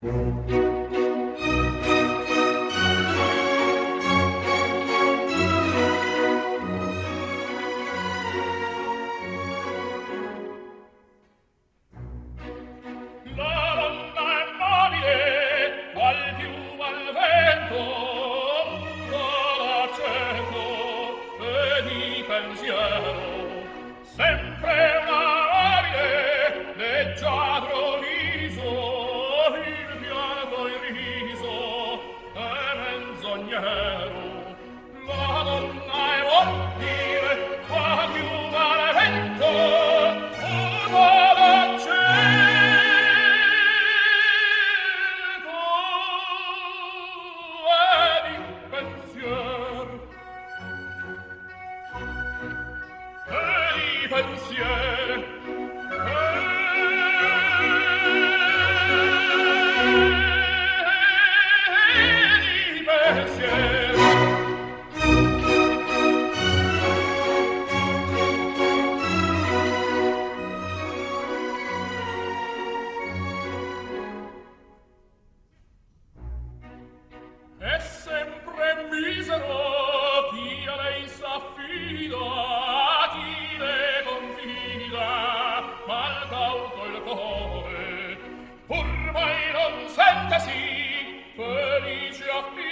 La donna è mobile, qual piuma al vento, muta d'accento e di pensiero. Sempre una mobile, leggiadro viso, il pianto il riso è menzognero. La donna è mobile, qual piuma al vento, muta d'accento pensier di pensier è sempre misero chi a lei s'affida, chi le confida, mal cauto il core, pur mai non sentesi felice affida.